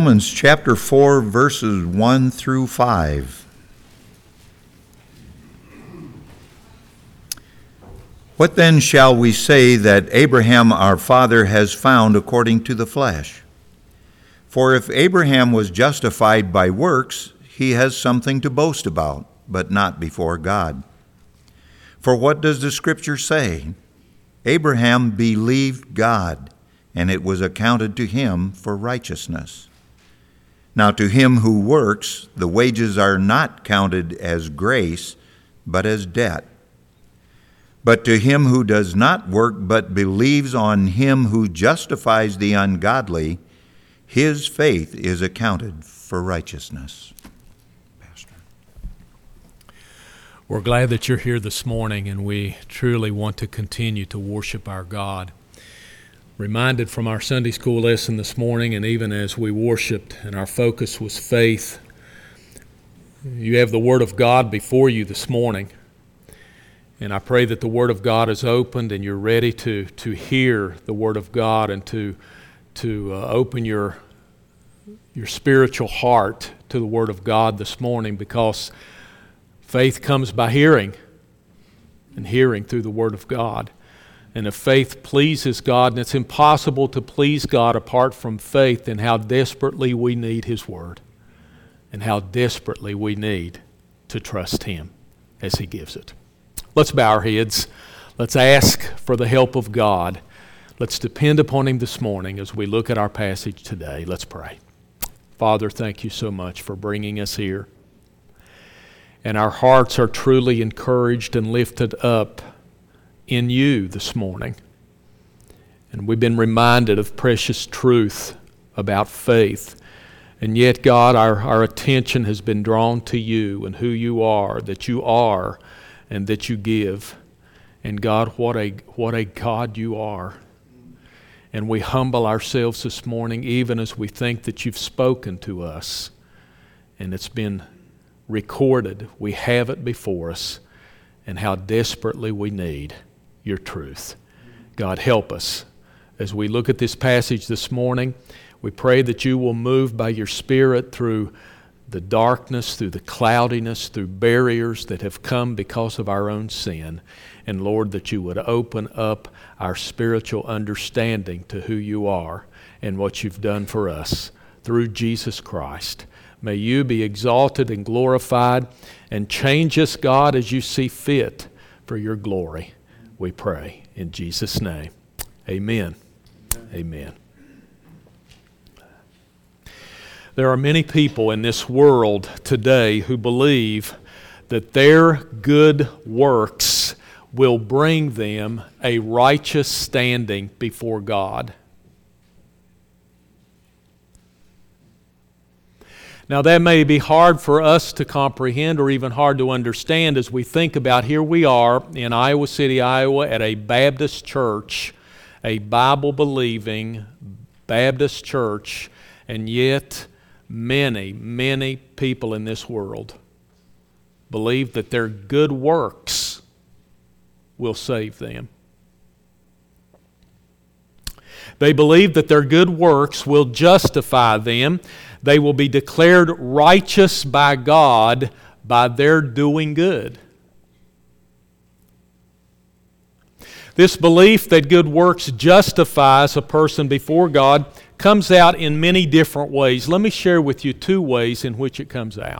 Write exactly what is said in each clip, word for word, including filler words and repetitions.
Romans chapter four, verses one through five. What then shall we say that Abraham our father has found according to the flesh? For if Abraham was justified by works, he has something to boast about, but not before God. For what does the Scripture say? Abraham believed God, and it was accounted to him for righteousness. Now to him who works, the wages are not counted as grace, but as debt. But to him who does not work, but believes on him who justifies the ungodly, his faith is accounted for righteousness. Pastor. We're glad that you're here this morning, and we truly want to continue to worship our God. Reminded from our Sunday school lesson this morning, and even as we worshiped and our focus was faith, you have the Word of God before you this morning. And I pray that the Word of God is opened and you're ready to, to hear the Word of God and to, to uh, open your, your spiritual heart to the Word of God this morning, because faith comes by hearing, and hearing through the Word of God. And if faith pleases God, and it's impossible to please God apart from faith, then how desperately we need His Word, and how desperately we need to trust Him as He gives it. Let's bow our heads. Let's ask for the help of God. Let's depend upon Him this morning as we look at our passage today. Let's pray. Father, thank you so much for bringing us here. And our hearts are truly encouraged and lifted up in you this morning. And we've been reminded of precious truth about faith. And yet, God, our, our attention has been drawn to you and who you are, that you are, and that you give. And God, what a what a God you are. And we humble ourselves this morning, even as we think that you've spoken to us, and it's been recorded. We have it before us, and how desperately we need your truth. God, help us as we look at this passage this morning. We pray that you will move by your Spirit through the darkness, through the cloudiness, through barriers that have come because of our own sin. And Lord, that you would open up our spiritual understanding to who you are and what you've done for us through Jesus Christ. May you be exalted and glorified, and change us, God, as you see fit for your glory. We pray in Jesus' name. Amen. Amen. Amen. There are many people in this world today who believe that their good works will bring them a righteous standing before God. Now, that may be hard for us to comprehend, or even hard to understand, as we think about, here we are in Iowa City, Iowa, at a Baptist church, a Bible-believing Baptist church, and yet many, many people in this world believe that their good works will save them. They believe that their good works will justify them. They will be declared righteous by God by their doing good. This belief that good works justifies a person before God comes out in many different ways. Let me share with you two ways in which it comes out.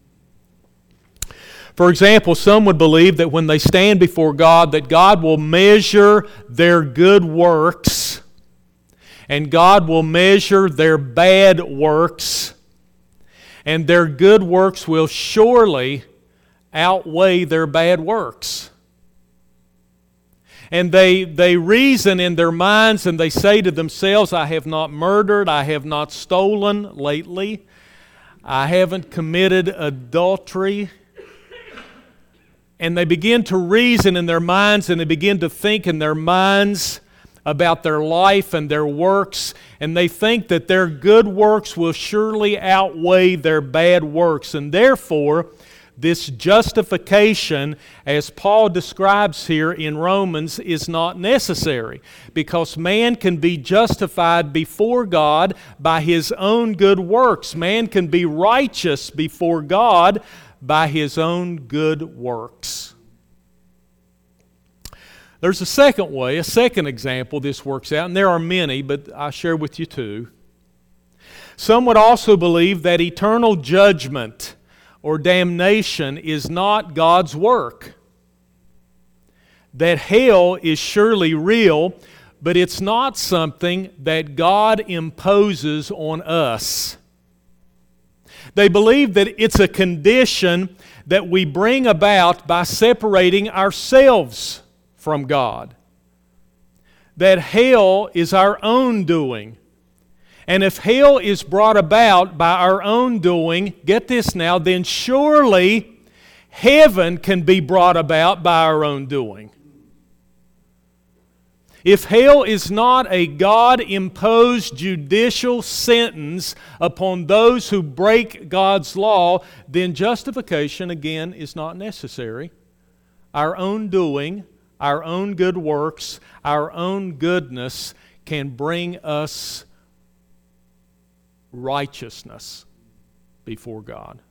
For example, some would believe that when they stand before God, that God will measure their good works, and God will measure their bad works, and their good works will surely outweigh their bad works. And they, they reason in their minds, and they say to themselves, I have not murdered, I have not stolen lately, I haven't committed adultery. And they begin to reason in their minds, and they begin to think in their minds about their life and their works, and they think that their good works will surely outweigh their bad works, and therefore this justification, as Paul describes here in Romans, is not necessary, because man can be justified before God by his own good works. Man can be righteous before God by his own good works. There's a second way, a second example this works out, and there are many, but I'll share with you two. Some would also believe that eternal judgment or damnation is not God's work. That hell is surely real, but it's not something that God imposes on us. They believe that it's a condition that we bring about by separating ourselves from God. That hell is our own doing. And if hell is brought about by our own doing, get this now, then surely heaven can be brought about by our own doing. If hell is not a God-imposed judicial sentence upon those who break God's law, then justification, again, is not necessary. Our own doing, our own good works, our own goodness can bring us righteousness before God.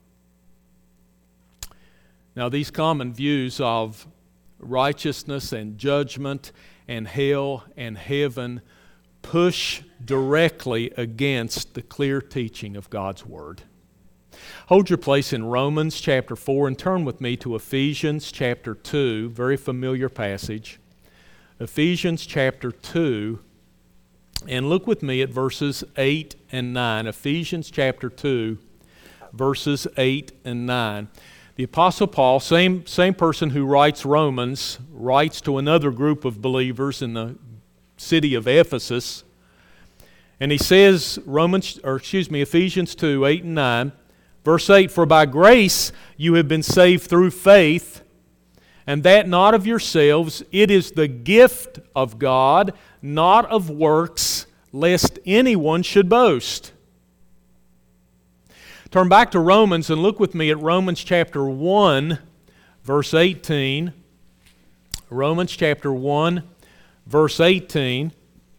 Now, these common views of righteousness and judgment and hell and heaven push directly against the clear teaching of God's Word. Hold your place in Romans chapter four and turn with me to Ephesians chapter two, very familiar passage. Ephesians chapter two, and look with me at verses eight and nine. Ephesians chapter two, verses eight and nine. The Apostle Paul, same, same person who writes Romans, writes to another group of believers in the city of Ephesus. And he says, Romans, or excuse me, Ephesians two, eight and nine, verse eight, "For by grace you have been saved through faith, and that not of yourselves, it is the gift of God, not of works, lest anyone should boast." Turn back to Romans and look with me at Romans chapter one, verse eighteen. Romans chapter one, verse eighteen.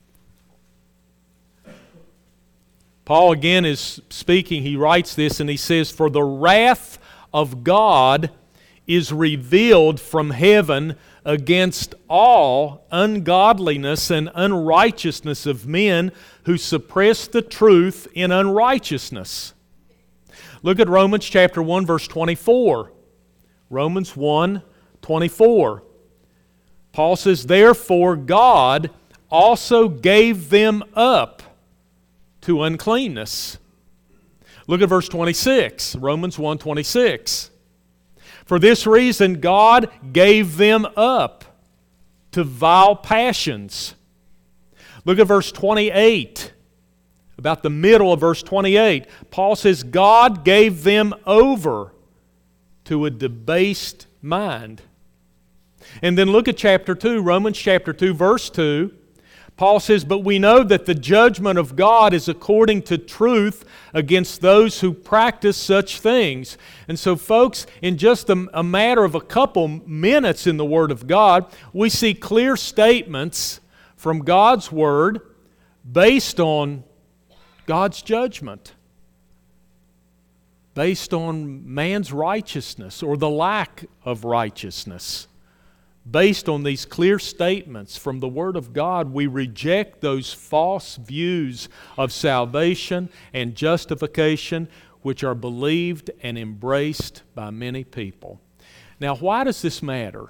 Paul again is speaking, he writes this and he says, "For the wrath of God is revealed from heaven against all ungodliness and unrighteousness of men who suppress the truth in unrighteousness." Look at Romans chapter one, verse twenty-four. Romans one, twenty-four. Paul says, "Therefore God also gave them up to uncleanness." Look at verse twenty-six. Romans one, twenty-six. "For this reason God gave them up to vile passions." Look at verse twenty-eight. About the middle of verse twenty-eight, Paul says, "God gave them over to a debased mind." And then look at chapter two, Romans chapter two, verse two. Paul says, "But we know that the judgment of God is according to truth against those who practice such things." And so, folks, in just a, a matter of a couple minutes in the Word of God, we see clear statements from God's Word based on God's judgment, based on man's righteousness or the lack of righteousness. Based on these clear statements from the Word of God, we reject those false views of salvation and justification which are believed and embraced by many people. Now, why does this matter?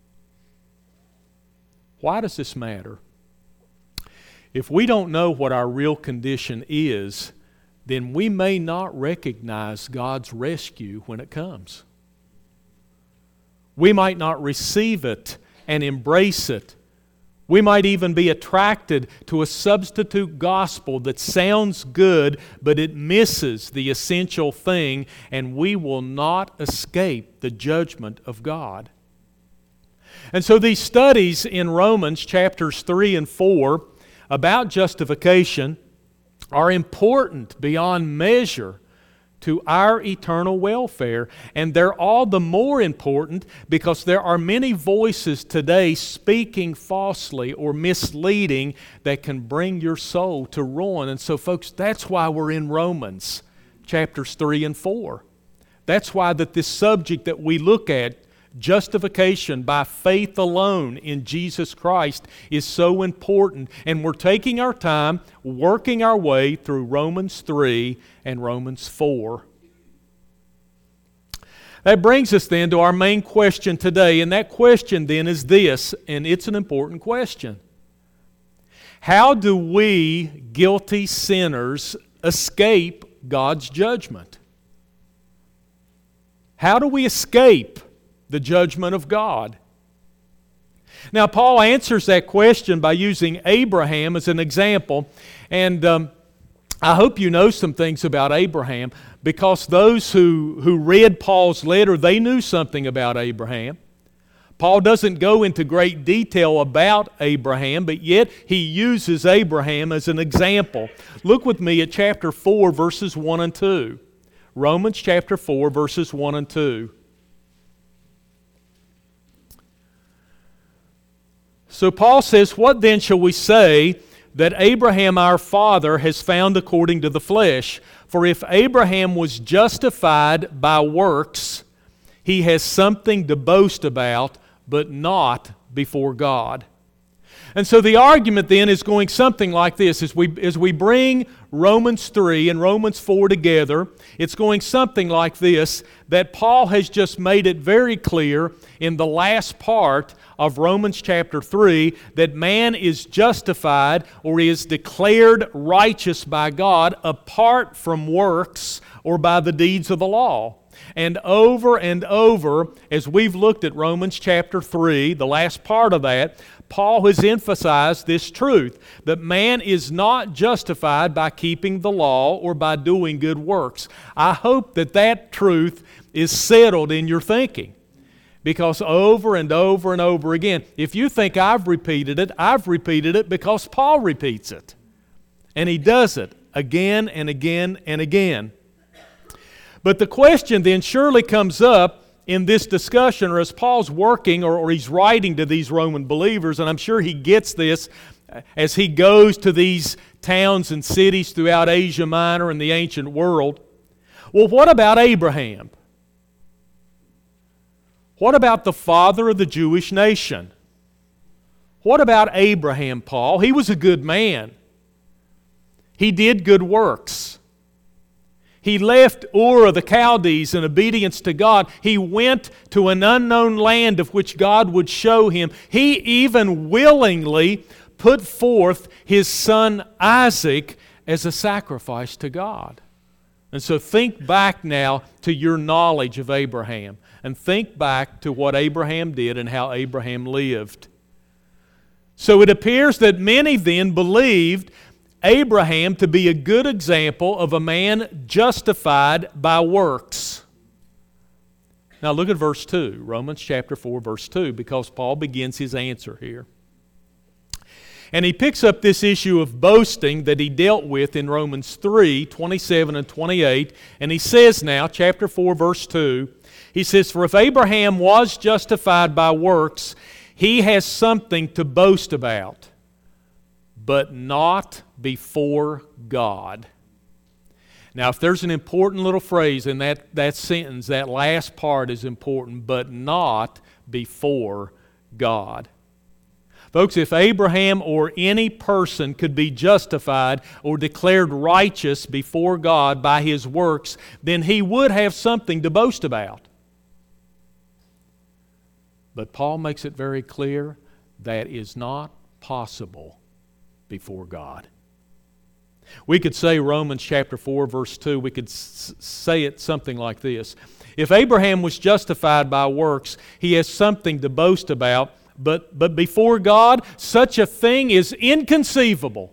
Why does this matter? If we don't know what our real condition is, then we may not recognize God's rescue when it comes. We might not receive it and embrace it. We might even be attracted to a substitute gospel that sounds good, but it misses the essential thing, and we will not escape the judgment of God. And so these studies in Romans chapters three and four about justification are important beyond measure to our eternal welfare. And they're all the more important because there are many voices today speaking falsely or misleading that can bring your soul to ruin. And so, folks, that's why we're in Romans chapters three and four. That's why that this subject that we look at, justification by faith alone in Jesus Christ, is so important. And we're taking our time working our way through Romans three and Romans four. That brings us then to our main question today, and that question then is this, and it's an important question. How do we, guilty sinners, escape God's judgment? How do we escape the judgment of God? Now, Paul answers that question by using Abraham as an example. And um, I hope you know some things about Abraham, because those who, who read Paul's letter, they knew something about Abraham. Paul doesn't go into great detail about Abraham, but yet he uses Abraham as an example. Look with me at chapter four, verses one and two. Romans chapter four, verses one and two. So Paul says, "What then shall we say that Abraham our father has found according to the flesh? For if Abraham was justified by works, he has something to boast about, but not before God." And so the argument then is going something like this. As we, as we bring Romans three and Romans four together, it's going something like this, that Paul has just made it very clear in the last part of Romans chapter three that man is justified or is declared righteous by God apart from works or by the deeds of the law. And over and over, as we've looked at Romans chapter three, the last part of that, Paul has emphasized this truth, that man is not justified by keeping the law or by doing good works. I hope that that truth is settled in your thinking, because over and over and over again, if you think I've repeated it, I've repeated it because Paul repeats it. And he does it again and again and again. But the question then surely comes up in this discussion, or as Paul's working or, or he's writing to these Roman believers, and I'm sure he gets this as he goes to these towns and cities throughout Asia Minor and the ancient world. Well, what about Abraham? What about the father of the Jewish nation? What about Abraham, Paul? He was a good man. He did good works. He left Ur of the Chaldees in obedience to God. He went to an unknown land of which God would show him. He even willingly put forth his son Isaac as a sacrifice to God. And so think back now to your knowledge of Abraham, and think back to what Abraham did and how Abraham lived. So it appears that many then believed Abraham to be a good example of a man justified by works. Now look at verse two, Romans chapter four, verse two, because Paul begins his answer here. And he picks up this issue of boasting that he dealt with in Romans three, twenty-seven and twenty-eight, and he says now, chapter four, verse two, he says, "For if Abraham was justified by works, he has something to boast about, but not before God." Now, if there's an important little phrase in that, that sentence, that last part is important, but not before God. Folks, if Abraham or any person could be justified or declared righteous before God by his works, then he would have something to boast about. But Paul makes it very clear that is not possible before God. We could say Romans chapter four, verse two, we could s- say it something like this. If Abraham was justified by works, he has something to boast about, but, but before God, such a thing is inconceivable.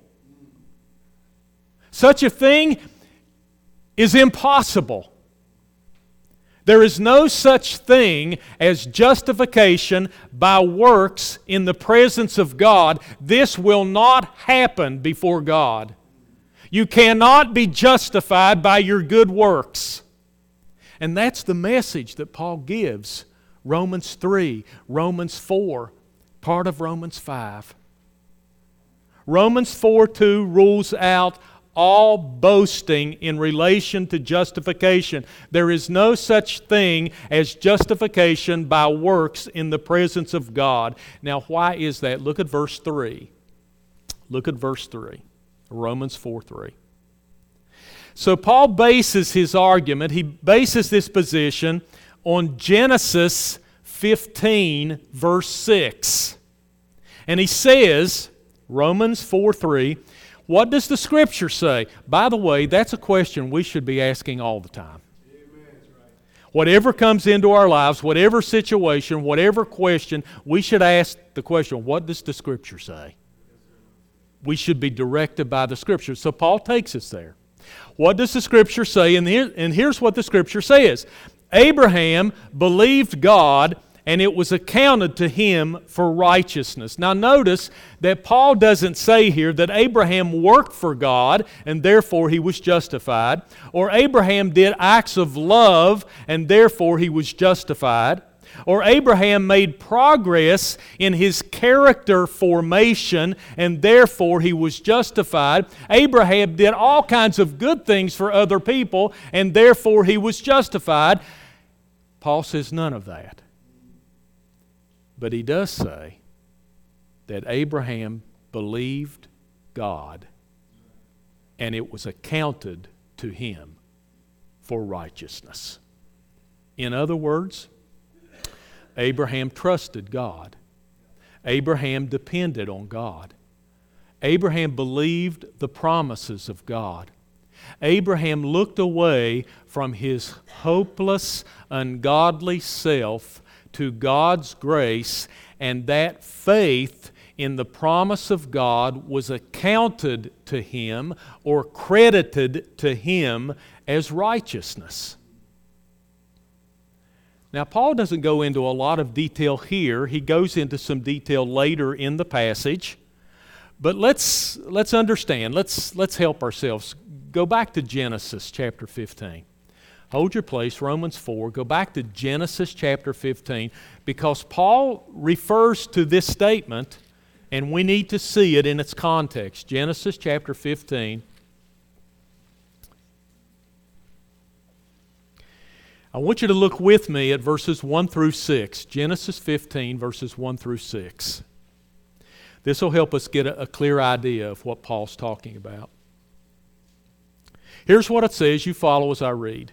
Such a thing is impossible. There is no such thing as justification by works in the presence of God. This will not happen before God. You cannot be justified by your good works. And that's the message that Paul gives. Romans three, Romans four, part of Romans five. Romans four two rules out all boasting in relation to justification. There is no such thing as justification by works in the presence of God. Now, why is that? Look at verse three. Look at verse three. Romans four three. So Paul bases his argument, he bases this position on Genesis fifteen, verse six. And he says, Romans four three, what does the Scripture say? By the way, that's a question we should be asking all the time. Amen. Whatever comes into our lives, whatever situation, whatever question, we should ask the question, what does the Scripture say? We should be directed by the Scripture. So Paul takes us there. What does the Scripture say? And, here, and here's what the Scripture says. Abraham believed God, and it was accounted to him for righteousness. Now notice that Paul doesn't say here that Abraham worked for God and therefore he was justified, or Abraham did acts of love and therefore he was justified, or Abraham made progress in his character formation and therefore he was justified. Abraham did all kinds of good things for other people and therefore he was justified. Paul says none of that. But he does say that Abraham believed God and it was accounted to him for righteousness. In other words, Abraham trusted God. Abraham depended on God. Abraham believed the promises of God. Abraham looked away from his hopeless, ungodly self to God's grace, and that faith in the promise of God was accounted to him or credited to him as righteousness. Now, Paul doesn't go into a lot of detail here. He goes into some detail later in the passage. But let's let's understand. Let's let's help ourselves. Go back to Genesis chapter fifteen. Hold your place, Romans four. Go back to Genesis chapter fifteen, because Paul refers to this statement, and we need to see it in its context. Genesis chapter fifteen. I want you to look with me at verses one through six. Genesis fifteen, verses one through six. This will help us get a, a clear idea of what Paul's talking about. Here's what it says. You follow as I read.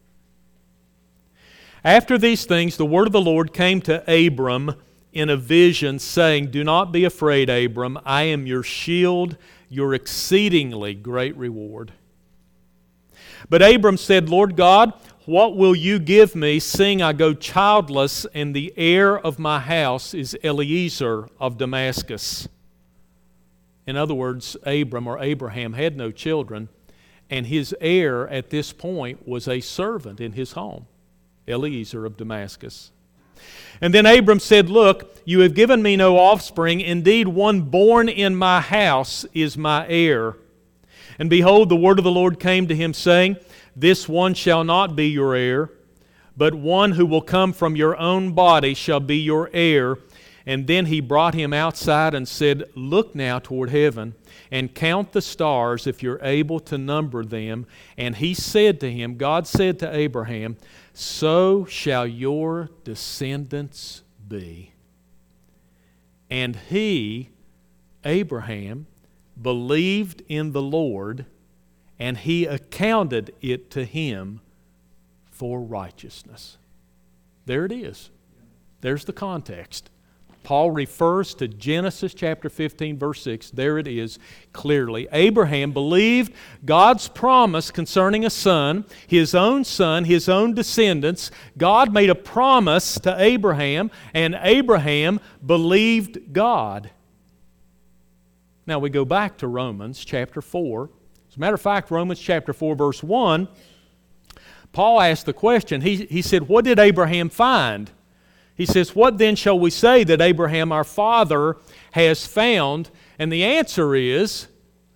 After these things, the word of the Lord came to Abram in a vision, saying, Do not be afraid, Abram. I am your shield, your exceedingly great reward. But Abram said, Lord God, what will you give me, seeing I go childless, and the heir of my house is Eliezer of Damascus? In other words, Abram or Abraham had no children, and his heir at this point was a servant in his home, Eliezer of Damascus. And then Abram said, Look, you have given me no offspring. Indeed, one born in my house is my heir. And behold, the word of the Lord came to him, saying, This one shall not be your heir, but one who will come from your own body shall be your heir. And then he brought him outside and said, Look now toward heaven, and count the stars if you're able to number them. And he said to him, God said to Abraham, So shall your descendants be. And he, Abraham, believed in the Lord, and he accounted it to him for righteousness. There it is. There's the context. Paul refers to Genesis chapter fifteen, verse six. There it is clearly. Abraham believed God's promise concerning a son, his own son, his own descendants. God made a promise to Abraham, and Abraham believed God. Now we go back to Romans chapter four. As a matter of fact, Romans chapter four, verse one, Paul asked the question. He, he said, What did Abraham find? He says, What then shall we say that Abraham our father has found? And the answer is,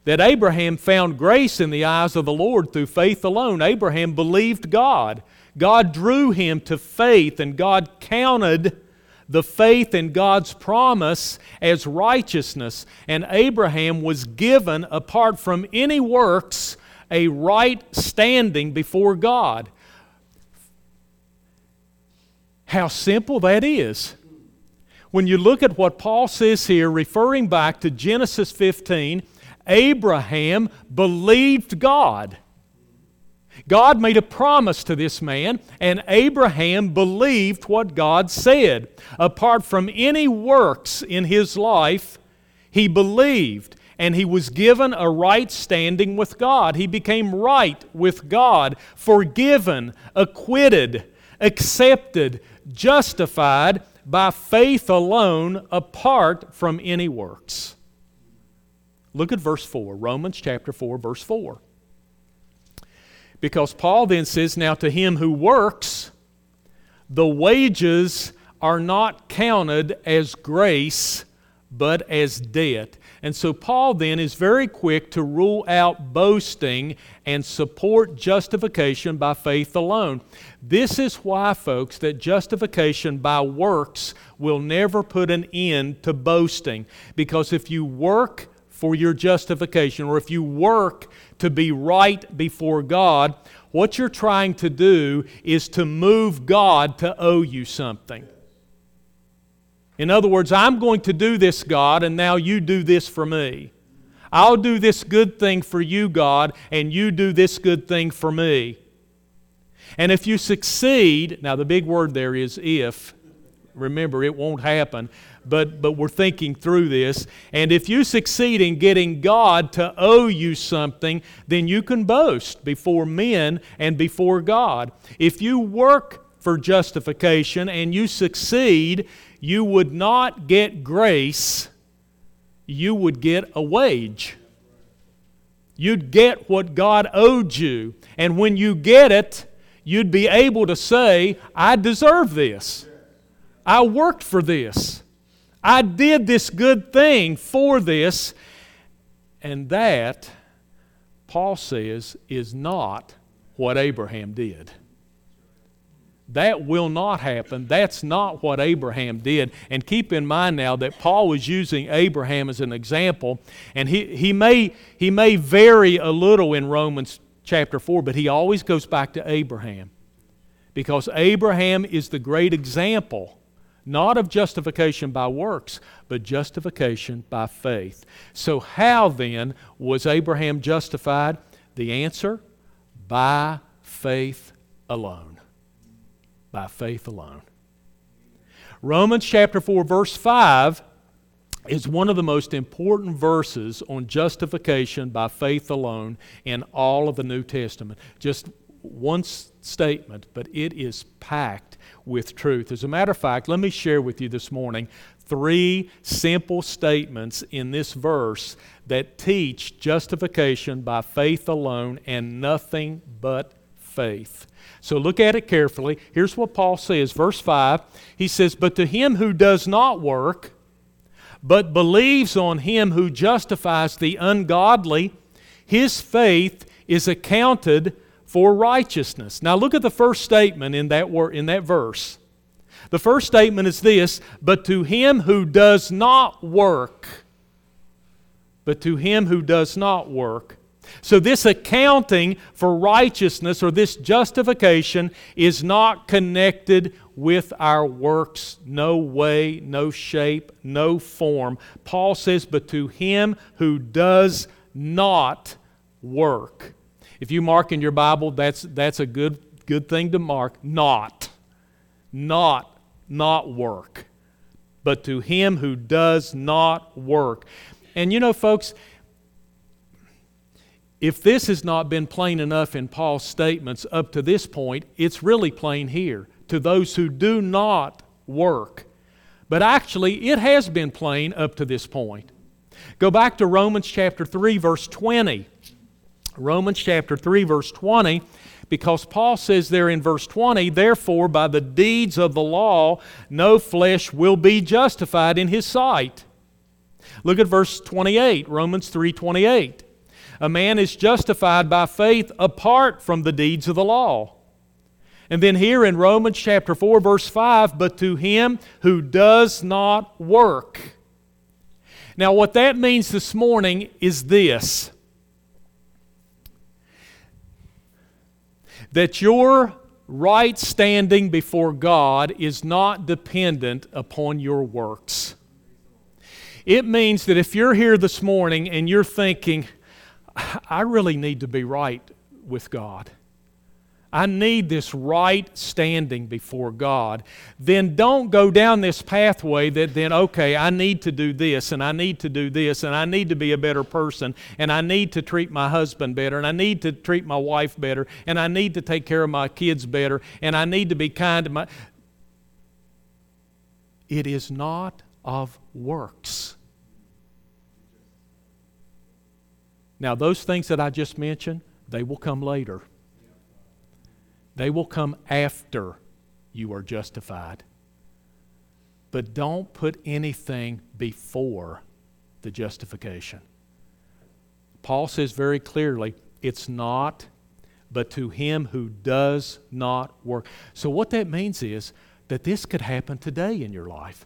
that Abraham found grace in the eyes of the Lord through faith alone. Abraham believed God. God drew him to faith, and God counted the faith in God's promise as righteousness. And Abraham was given, apart from any works, a right standing before God. How simple that is. When you look at what Paul says here, referring back to Genesis fifteen, Abraham believed God. God made a promise to this man, and Abraham believed what God said. Apart from any works in his life, he believed, and he was given a right standing with God. He became right with God, forgiven, acquitted, accepted, justified by faith alone, apart from any works. Look at verse four, Romans chapter four, verse four. Because Paul then says, now to him who works, the wages are not counted as grace, but as debt. And so Paul then is very quick to rule out boasting and support justification by faith alone. This is why, folks, that justification by works will never put an end to boasting. Because if you work for your justification, or if you work to be right before God, what you're trying to do is to move God to owe you something. In other words, I'm going to do this, God, and now you do this for me. I'll do this good thing for you, God, and you do this good thing for me. And if you succeed, now the big word there is if. Remember, it won't happen, but, but we're thinking through this. And if you succeed in getting God to owe you something, then you can boast before men and before God. If you work for justification and you succeed, you would not get grace, you would get a wage. You'd get what God owed you. And when you get it, you'd be able to say, I deserve this. I worked for this. I did this good thing for this. And that, Paul says, is not what Abraham did. That will not happen. That's not what Abraham did. And keep in mind now that Paul was using Abraham as an example. And he, he, may, he may vary a little in Romans chapter four, but he always goes back to Abraham. Because Abraham is the great example, not of justification by works, but justification by faith. So how then was Abraham justified? The answer, by faith alone. By faith alone. Romans chapter four, verse five is one of the most important verses on justification by faith alone in all of the New Testament. Just one s- statement, but it is packed with truth. As a matter of fact, let me share with you this morning three simple statements in this verse that teach justification by faith alone and nothing but faith. So look at it carefully. Here's what Paul says, verse five. He says, but to him who does not work, but believes on him who justifies the ungodly, his faith is accounted for righteousness. Now look at the first statement in that word, in that verse. The first statement is this, but to him who does not work, but to him who does not work. So this accounting for righteousness or this justification is not connected with our works. No way, no shape, no form. Paul says, but to him who does not work. If you mark in your Bible, that's, that's a good, good thing to mark. Not. Not, not work. But to him who does not work. And you know, folks, if this has not been plain enough in Paul's statements up to this point, it's really plain here. To those who do not work. But actually, it has been plain up to this point. Go back to Romans chapter three, verse twenty. Romans chapter three, verse twenty, because Paul says there in verse twenty, therefore by the deeds of the law, no flesh will be justified in his sight. Look at verse twenty-eight, Romans three twenty-eight. A man is justified by faith apart from the deeds of the law. And then here in Romans chapter four, verse five, but to him who does not work. Now what that means this morning is this. That your right standing before God is not dependent upon your works. It means that if you're here this morning and you're thinking, I really need to be right with God, I need this right standing before God, then don't go down this pathway that then, okay, I need to do this, and I need to do this, and I need to be a better person, and I need to treat my husband better, and I need to treat my wife better, and I need to take care of my kids better, and I need to be kind to my... It is not of works. Now, those things that I just mentioned, they will come later. They will come after you are justified. But don't put anything before the justification. Paul says very clearly, it's not, but to him who does not work. So what that means is that this could happen today in your life.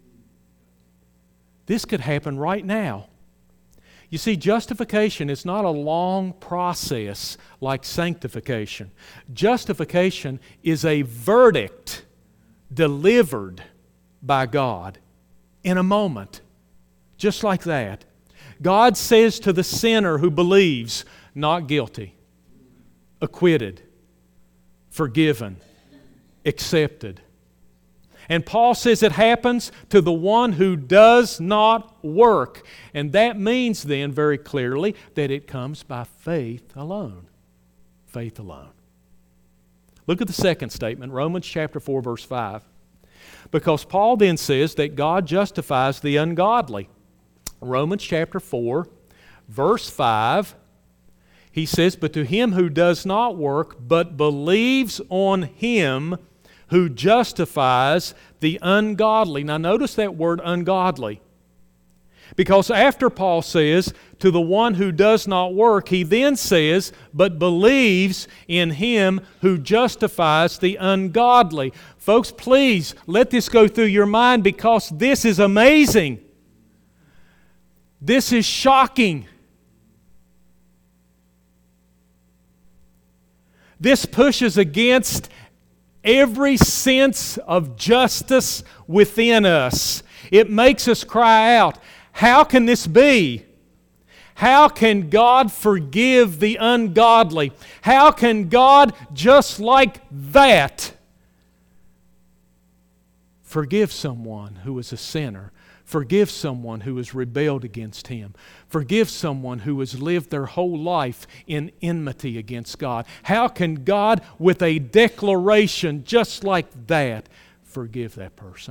This could happen right now. You see, justification is not a long process like sanctification. Justification is a verdict delivered by God in a moment, just like that. God says to the sinner who believes, not guilty, acquitted, forgiven, accepted. And Paul says it happens to the one who does not work. And that means then very clearly that it comes by faith alone. Faith alone. Look at the second statement, Romans chapter four, verse five. Because Paul then says that God justifies the ungodly. Romans chapter four, verse five, he says, but to him who does not work, but believes on him who justifies the ungodly. Now notice that word ungodly. Because after Paul says, to the one who does not work, he then says, but believes in him who justifies the ungodly. Folks, please let this go through your mind because this is amazing. This is shocking. This pushes against every sense of justice within us. It makes us cry out, how can this be? How can God forgive the ungodly? How can God, just like that, forgive someone who is a sinner? Forgive someone who has rebelled against Him. Forgive someone who has lived their whole life in enmity against God. How can God, with a declaration just like that, forgive that person?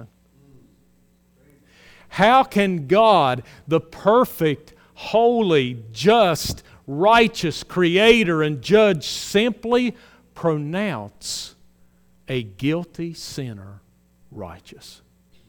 How can God, the perfect, holy, just, righteous Creator and Judge, simply pronounce a guilty sinner righteous?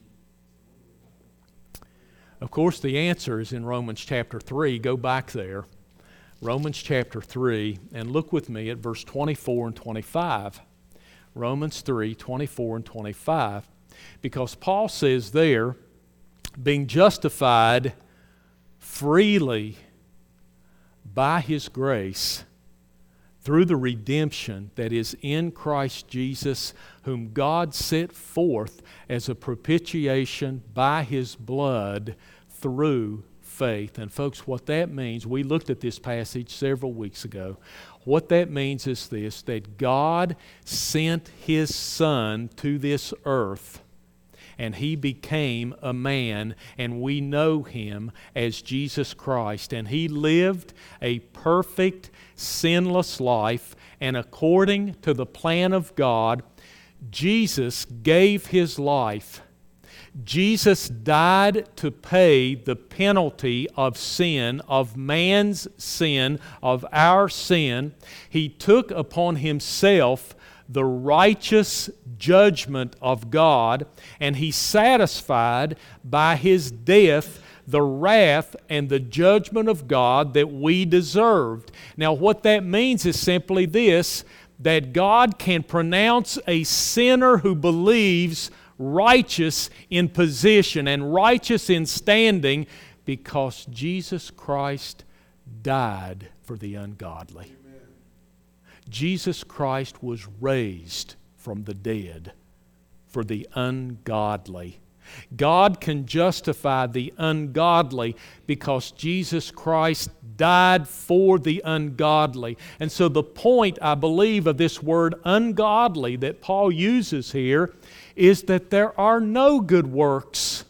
Of course, the answer is in Romans chapter three. Go back there. Romans chapter three, and look with me at verse twenty-four and twenty-five. Romans three, twenty-four and twenty-five. Because Paul says there, being justified freely by His grace through the redemption that is in Christ Jesus, whom God set forth as a propitiation by His blood through faith. And folks, what that means, we looked at this passage several weeks ago. What that means is this, that God sent His Son to this earth, and He became a man, and we know Him as Jesus Christ. And He lived a perfect, sinless life, and according to the plan of God, Jesus gave His life. Jesus died to pay the penalty of sin, of man's sin, of our sin. He took upon Himself the righteous judgment of God, and He satisfied by His death the wrath and the judgment of God that we deserved. Now, what that means is simply this, that God can pronounce a sinner who believes righteous in position and righteous in standing because Jesus Christ died for the ungodly. Amen. Jesus Christ was raised from the dead for the ungodly. God can justify the ungodly because Jesus Christ died for the ungodly. And so the point, I believe, of this word ungodly that Paul uses here is that there are no good works.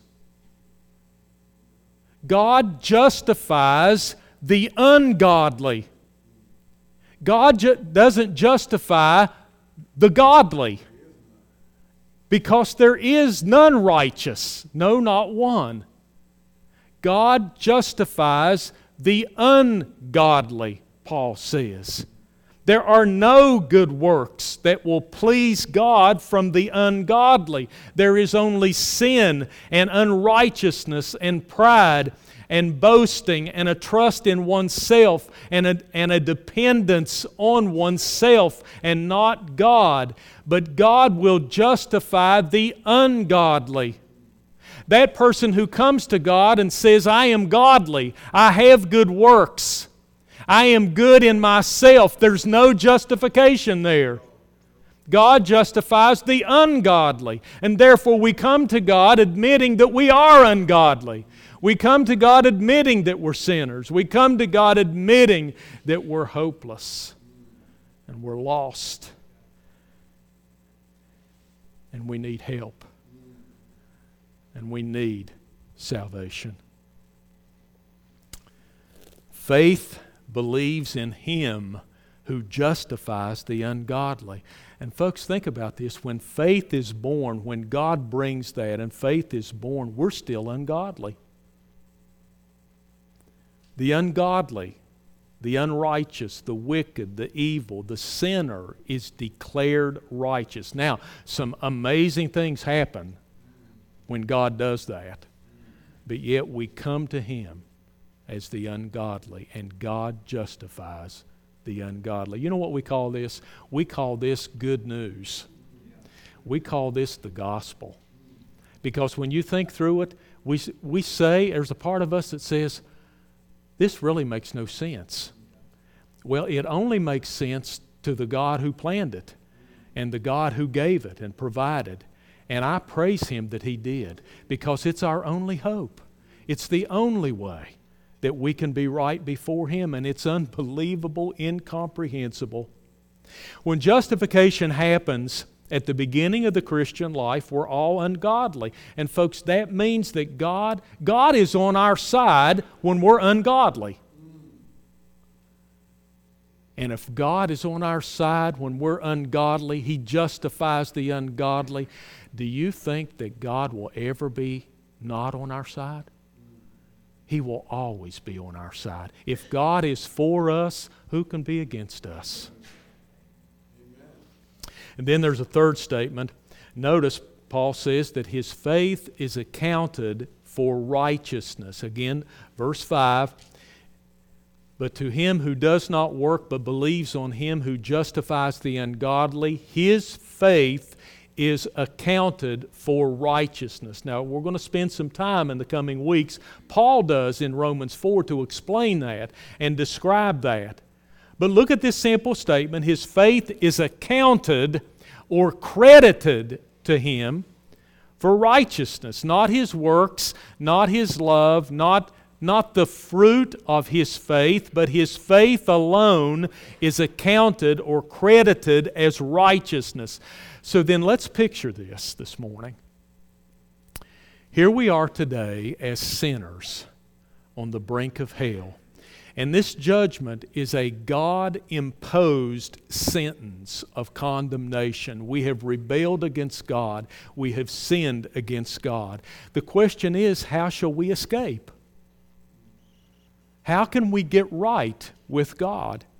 God justifies the ungodly. God ju- doesn't justify the godly. Because there is none righteous, no, not one. God justifies the ungodly, Paul says. There are no good works that will please God from the ungodly. There is only sin and unrighteousness and pride and boasting and a trust in oneself and a, and a dependence on oneself and not God. But God will justify the ungodly. That person who comes to God and says, I am godly, I have good works, I am good in myself, there's no justification there. God justifies the ungodly. And therefore we come to God admitting that we are ungodly. We come to God admitting that we're sinners. We come to God admitting that we're hopeless and we're lost and we need help and we need salvation. Faith believes in Him who justifies the ungodly. And folks, think about this. When faith is born, when God brings that and faith is born, we're still ungodly. The ungodly, the unrighteous, the wicked, the evil, the sinner is declared righteous. Now, some amazing things happen when God does that. But yet we come to Him as the ungodly, and God justifies the ungodly. You know what we call this? We call this good news. We call this the gospel. Because when you think through it, we, we say, there's a part of us that says, this really makes no sense. Well, it only makes sense to the God who planned it and the God who gave it and provided. And I praise Him that He did, because it's our only hope. It's the only way that we can be right before Him, and it's unbelievable, incomprehensible. When justification happens at the beginning of the Christian life, we're all ungodly. And folks, that means that God, God is on our side when we're ungodly. And if God is on our side when we're ungodly, He justifies the ungodly. Do you think that God will ever be not on our side? He will always be on our side. If God is for us, who can be against us? And then there's a third statement. Notice Paul says that his faith is accounted for righteousness. Again, verse five. But to him who does not work but believes on Him who justifies the ungodly, his faith is accounted for righteousness. Now, we're going to spend some time in the coming weeks. Paul does in Romans four to explain that and describe that. But look at this simple statement. His faith is accounted or credited to him for righteousness. Not his works, not his love, not, not the fruit of his faith, but his faith alone is accounted or credited as righteousness. So then let's picture this this morning. Here we are today as sinners on the brink of hell. And this judgment is a God-imposed sentence of condemnation. We have rebelled against God. We have sinned against God. The question is, how shall we escape? How can we get right with God?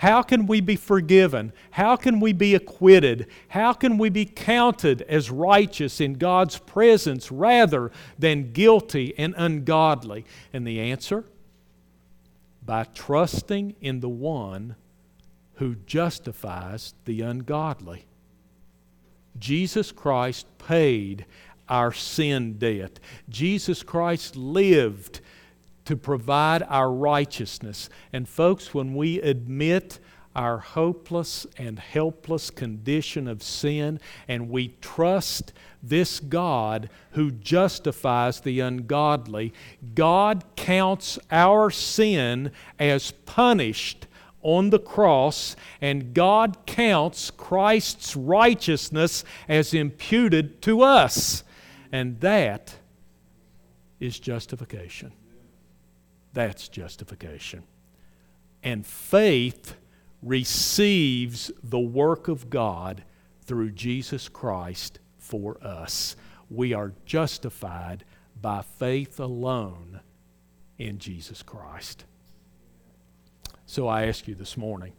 How can we be forgiven? How can we be acquitted? How can we be counted as righteous in God's presence rather than guilty and ungodly? And the answer? By trusting in the one who justifies the ungodly. Jesus Christ paid our sin debt. Jesus Christ lived to provide our righteousness. And folks, when we admit our hopeless and helpless condition of sin, and we trust this God who justifies the ungodly, God counts our sin as punished on the cross, and God counts Christ's righteousness as imputed to us. And that is justification. That's justification. And faith receives the work of God through Jesus Christ for us. We are justified by faith alone in Jesus Christ. So I ask you this morning,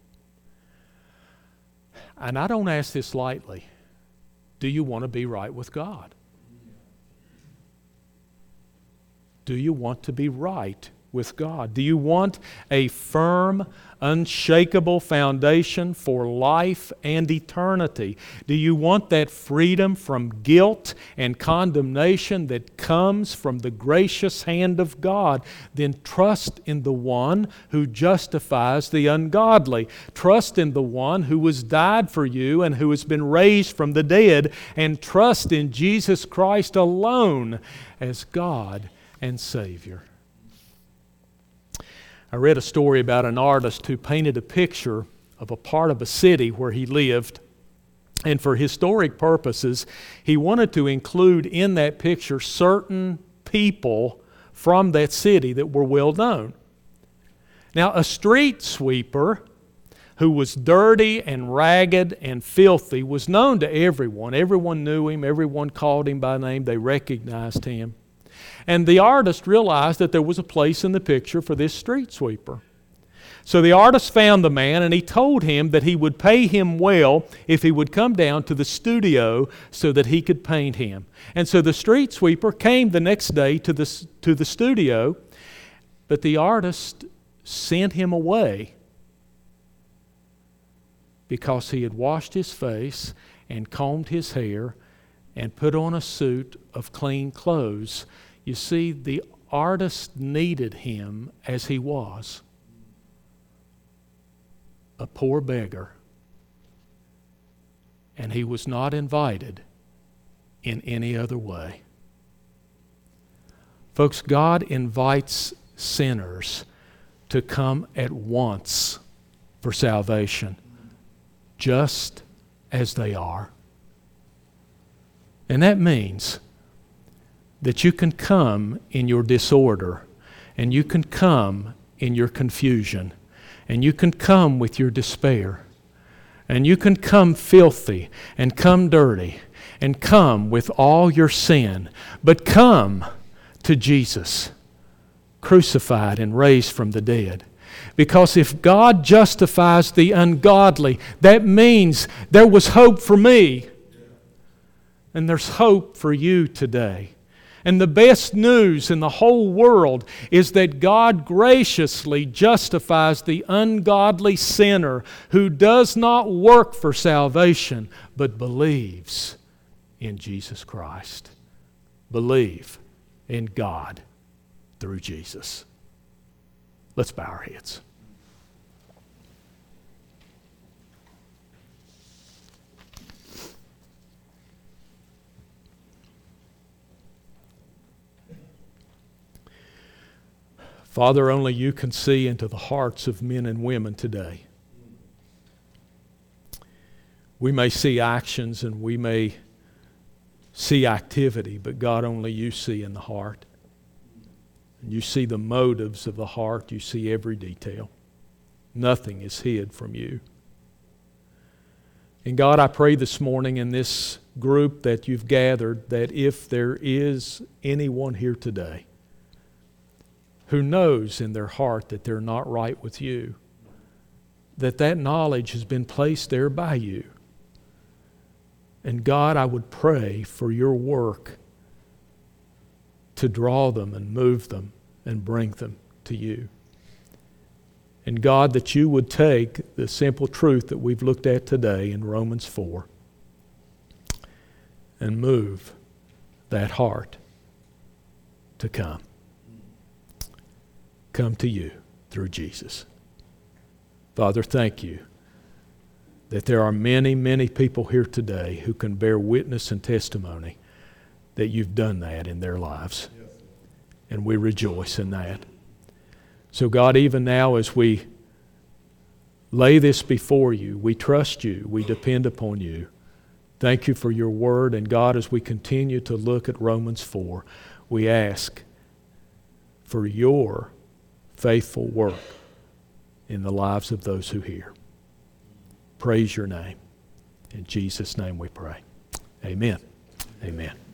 and I don't ask this lightly, do you want to be right with God? Do you want to be right with God? Do you want a firm, unshakable foundation for life and eternity? Do you want that freedom from guilt and condemnation that comes from the gracious hand of God? Then trust in the one who justifies the ungodly. Trust in the one who has died for you and who has been raised from the dead, and trust in Jesus Christ alone as God and Savior. I read a story about an artist who painted a picture of a part of a city where he lived. And for historic purposes, he wanted to include in that picture certain people from that city that were well known. Now, a street sweeper who was dirty and ragged and filthy was known to everyone. Everyone knew him. Everyone called him by name. They recognized him. And the artist realized that there was a place in the picture for this street sweeper. So the artist found the man, and he told him that he would pay him well if he would come down to the studio so that he could paint him. And so the street sweeper came the next day to the, to the studio, but the artist sent him away because he had washed his face and combed his hair and put on a suit of clean clothes. You see, the artist needed him as he was, a poor beggar, and he was not invited in any other way. Folks, God invites sinners to come at once for salvation, just as they are. And that means that you can come in your disorder, and you can come in your confusion, and you can come with your despair, and you can come filthy and come dirty and come with all your sin, but come to Jesus, crucified and raised from the dead. Because if God justifies the ungodly, that means there was hope for me, and there's hope for you today. And the best news in the whole world is that God graciously justifies the ungodly sinner who does not work for salvation, but believes in Jesus Christ. Believe in God through Jesus. Let's bow our heads. Father, only you can see into the hearts of men and women today. We may see actions and we may see activity, but God, only you see in the heart. And you see the motives of the heart. You see every detail. Nothing is hid from you. And God, I pray this morning in this group that you've gathered that if there is anyone here today who knows in their heart that they're not right with you, that that knowledge has been placed there by you. And God, I would pray for your work to draw them and move them and bring them to you. And God, that you would take the simple truth that we've looked at today in Romans four and move that heart to come. Come to you through Jesus. Father, thank you that there are many, many people here today who can bear witness and testimony that you've done that in their lives. Yes. And we rejoice in that. So God, even now as we lay this before you, we trust you, we depend upon you. Thank you for your word. And God, as we continue to look at Romans four, we ask for your faithful work in the lives of those who hear. Praise your name. In Jesus' name we pray. Amen. Amen.